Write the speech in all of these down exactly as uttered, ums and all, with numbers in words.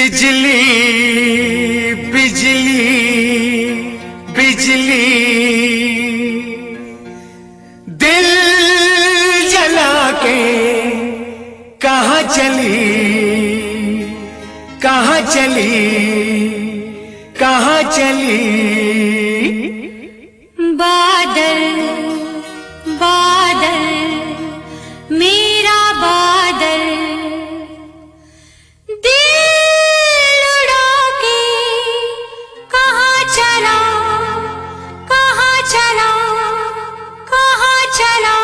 बिजली बिजली बिजली दिल जला के कहाँ चली कहाँ चली कहाँ चली। बादल बादल मेरा बादल दिल उड़ा के कहाँ चला कहाँ चला कहाँ चला।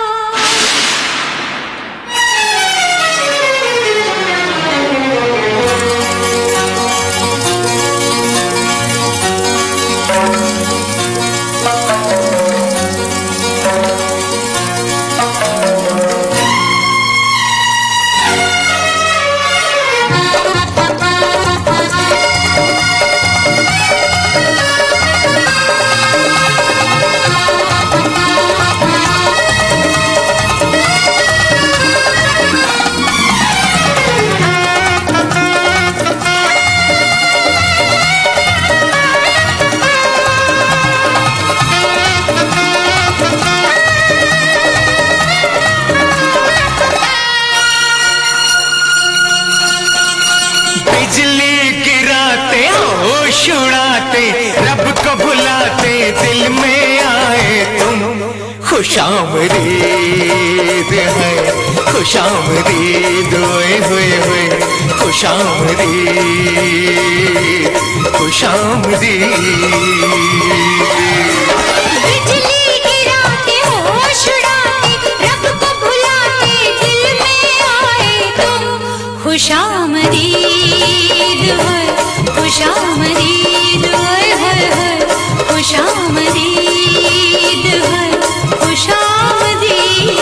उड़ाते रब को भुलाते दिल में आए तुम खुशामदीद है खुशामदीद हुए हुए हुए खुशामदीद खुशामदीद। बिजली गिराते होश उड़ाते रब को भुलाते दिल में आए तुम खुशामदीद है खुशामदीद है है है खुशामदीद है खुशामदीद।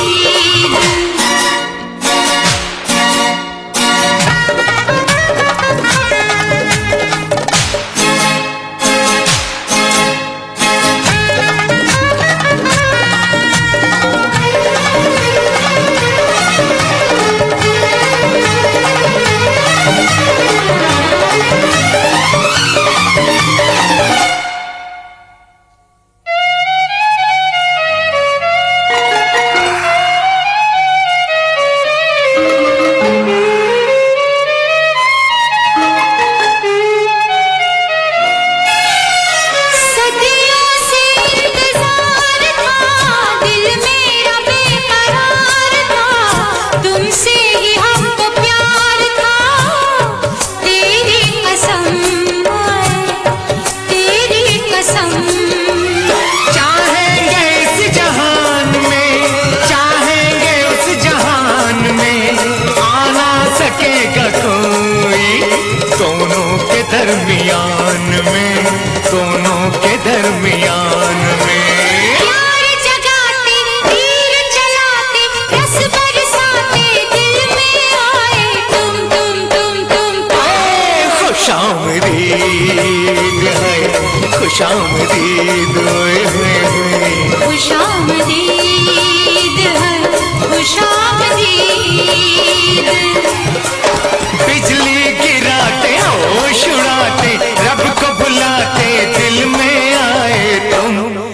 दरमियान में दोनों के दरमियान में प्यार जगाते तीर चलाते रस बरसाते दिल में आए तुम तुम तुम तुम तुम। खुशामदीद है खुशामदीद हुए हुए हुए खुशामदीद है खुशामदीद। बिजली गिराते होश उड़ाते रब को बुलाते दिल में आए तुम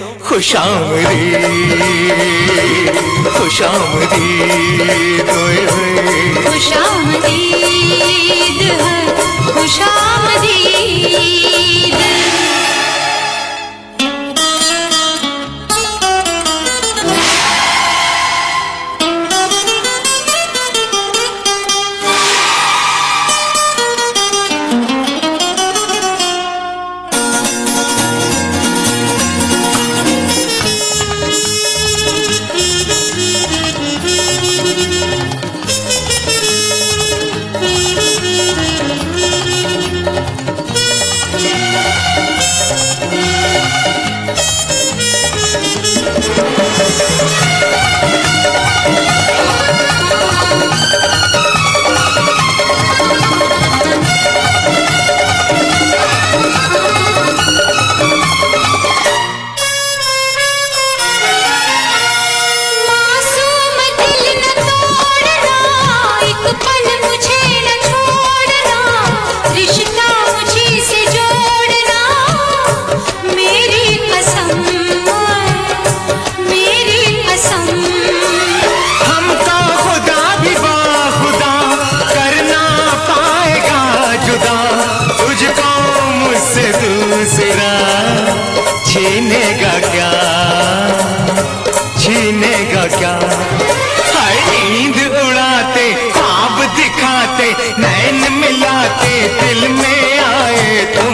खुशामदीद खुशामदीद हुए हुए खुशामदीद है खुशामदीद। दिल में आए तुम।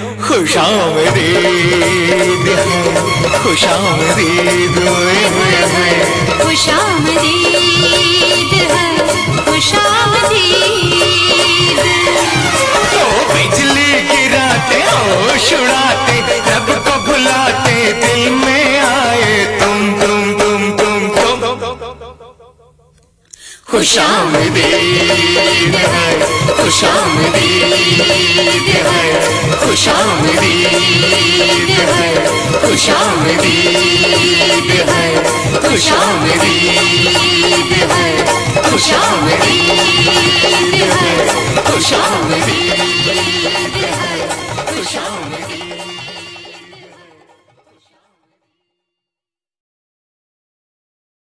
खुशामदीद है, खुशामदीद हुए हुए हुए। खुशामदीद है, खुशामदीद। तो बिजली गिराते होश उड़ाते रब को भुलाते दिल में आए तुम तुम तुम तुम तुम। खुशामदीद है, खुशामदीद है, खुशामदीद है, खुशामदीद है, खुशामदीद है, खुशामदीद है, खुशामदीद है, खुशामदीद।